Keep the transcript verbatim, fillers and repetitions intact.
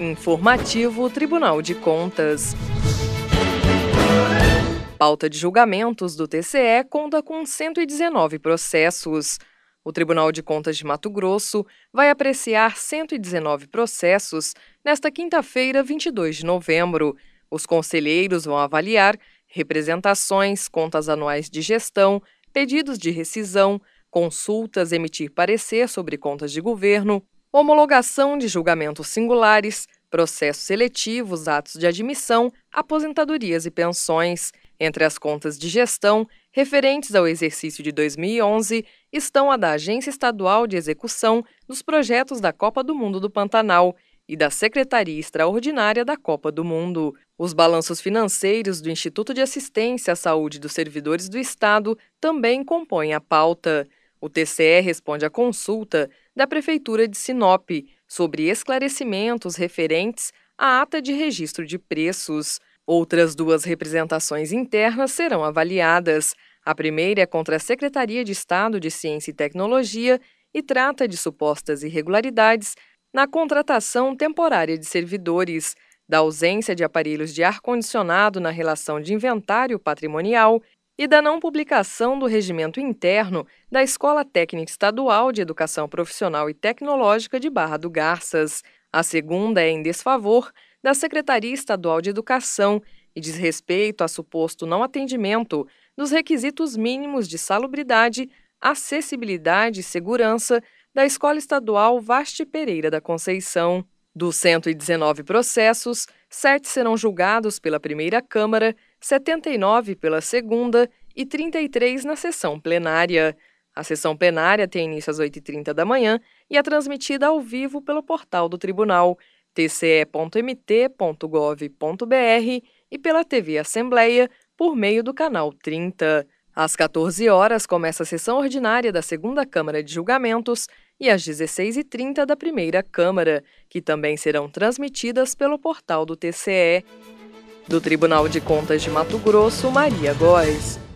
Informativo Tribunal de Contas. Pauta de julgamentos do T C E conta com cento e dezenove processos. O Tribunal de Contas de Mato Grosso vai apreciar cento e dezenove processos nesta quinta-feira, vinte e dois de novembro. Os conselheiros vão avaliar representações, contas anuais de gestão, pedidos de rescisão, consultas, emitir parecer sobre contas de governo, homologação de julgamentos singulares, processos seletivos, atos de admissão, aposentadorias e pensões. Entre as contas de gestão referentes ao exercício de dois mil e onze estão a da Agência Estadual de Execução dos Projetos da Copa do Mundo do Pantanal e da Secretaria Extraordinária da Copa do Mundo. Os balanços financeiros do Instituto de Assistência à Saúde dos Servidores do Estado também compõem a pauta. O T C E responde à consulta da Prefeitura de Sinop sobre esclarecimentos referentes à ata de registro de preços. Outras duas representações internas serão avaliadas. A primeira é contra a Secretaria de Estado de Ciência e Tecnologia e trata de supostas irregularidades na contratação temporária de servidores, da ausência de aparelhos de ar-condicionado na relação de inventário patrimonial e da não publicação do regimento interno da Escola Técnica Estadual de Educação Profissional e Tecnológica de Barra do Garças. A segunda é em desfavor da Secretaria Estadual de Educação e diz respeito a suposto não atendimento dos requisitos mínimos de salubridade, acessibilidade e segurança da Escola Estadual Vasti Pereira da Conceição. Dos cento e dezenove processos, sete serão julgados pela primeira Câmara, setenta e nove pela segunda e trinta e três na sessão plenária. A sessão plenária tem início às oito e trinta da manhã e é transmitida ao vivo pelo portal do Tribunal, t c e ponto m t ponto gov ponto b r e pela T V Assembleia por meio do canal trinta. Às quatorze horas começa a sessão ordinária da segunda Câmara de Julgamentos e às dezesseis e trinta da primeira Câmara, que também serão transmitidas pelo portal do T C E. Do Tribunal de Contas de Mato Grosso, Maria Góes.